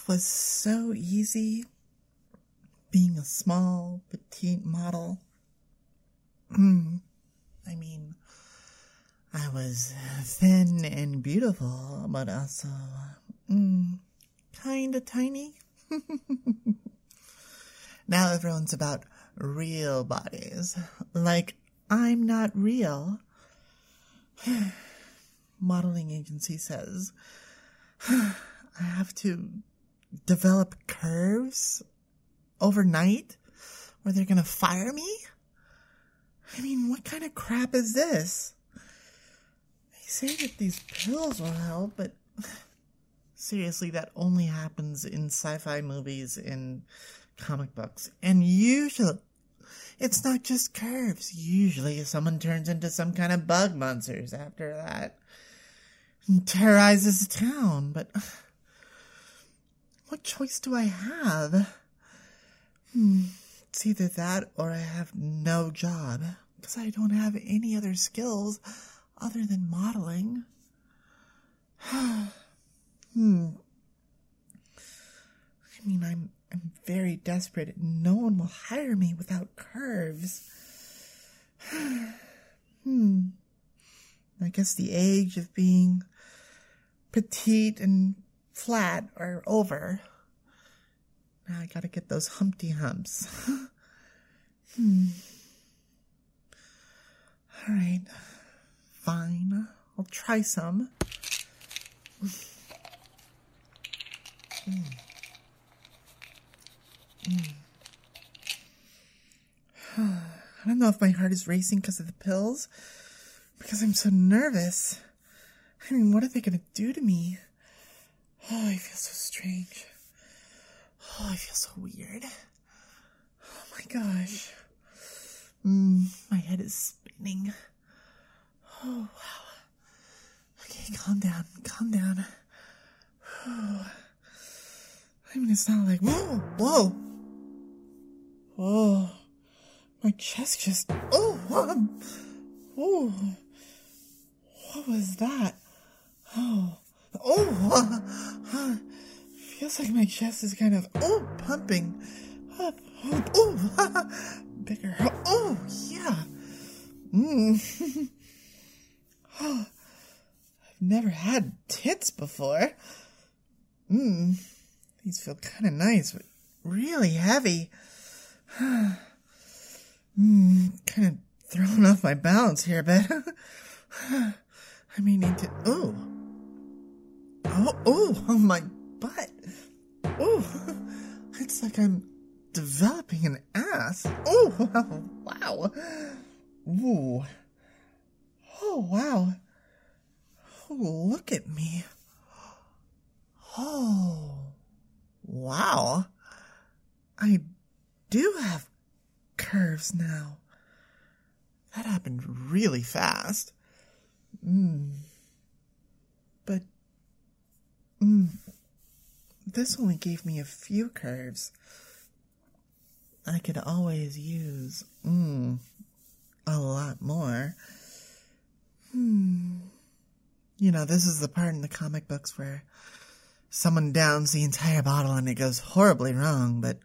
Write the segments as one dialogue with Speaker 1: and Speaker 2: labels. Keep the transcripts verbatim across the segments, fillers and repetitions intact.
Speaker 1: was so easy being a small, petite model. Mm. I mean, I was thin and beautiful, but also mm, kind of tiny. Now everyone's about real bodies. Like, I'm not real. Modeling agency says I have to develop curves overnight or they're gonna fire me? I mean, what kind of crap is this? They say that these pills will help, but seriously, that only happens in sci-fi movies and comic books. And usually, it's not just curves. Usually, someone turns into some kind of bug monsters after that and terrorizes the town. But what choice do I have? Hmm. It's either that or I have no job, because I don't have any other skills other than modeling. hmm. I mean, I'm I'm very desperate. No one will hire me without curves. hmm. I guess the age of being petite and flat are over. Now I gotta get those Humpty Humps. hmm. Alright. Fine. I'll try some. mm. Mm. I don't know if my heart is racing because of the pills, because I'm so nervous. I mean, what are they gonna do to me? Oh, I feel so strange. Oh, I feel so weird. Oh my gosh. Mm, my head is spinning. Oh, wow. Okay, calm down, calm down. Oh. I mean, it's not like, whoa, whoa. Whoa. My chest just, oh, um, oh. What was that? Oh, oh, uh, feels like my chest is kind of, oh, pumping up, oh, oh, bigger, oh, yeah, mm. Oh, I've never had tits before. Mm, these feel kind of nice, but really heavy. mm, kind of throwing off my balance here a bit. I may need to, oh, oh, oh, on my butt. Oh, it's like I'm developing an ass. Oh, wow. Ooh. Oh, wow. Oh, look at me. Oh, wow. I do have curves now. That happened really fast. Mm. But, mm, this only gave me a few curves. I could always use, mm, a lot more. Hmm. You know, this is the part in the comic books where someone downs the entire bottle and it goes horribly wrong, but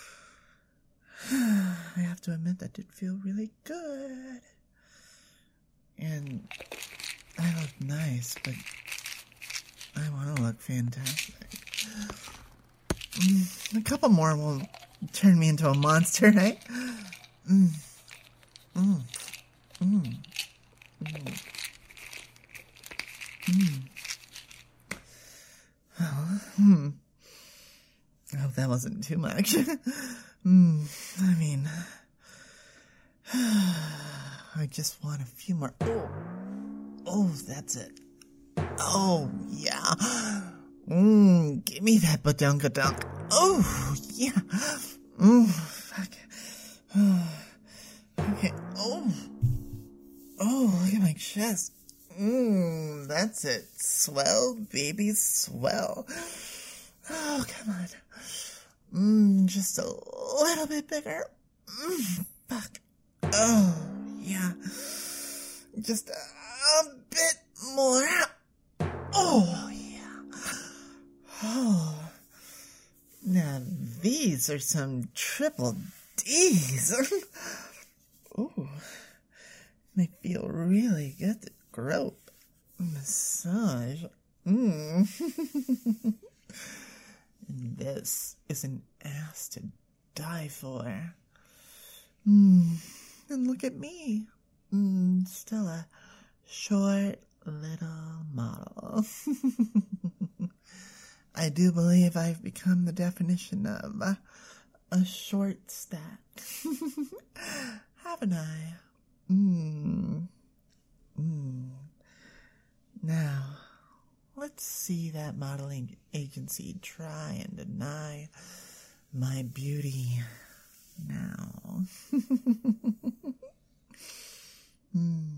Speaker 1: I have to admit that did feel really good. And I look nice, but I want to look fantastic. Mm, a couple more will turn me into a monster, right? Mm. Mm. Mm. Mm. Mm. Well, hmm. I hope that wasn't too much. mm. I mean, I just want a few more. Oh, oh, that's it. Oh, yeah. Mmm, give me that badunkadunk. Oh, yeah. Mmm, fuck. Oh, okay. Oh. Oh, look at my chest. Mmm, that's it. Swell, baby, swell. Oh, come on. Mmm, just a little bit bigger. Mmm, fuck. Oh, yeah. Just a, a bit more. Oh, yeah. Oh. these are some triple D's. Ooh, they feel really good to grope. Massage. Mmm. And this is an ass to die for. Mmm. And look at me. Mmm. Still a short little model. I do believe I've become the definition of a, a short stack. Haven't I? Mmm. Mmm. Now, let's see that modeling agency try and deny my beauty now. Hmm.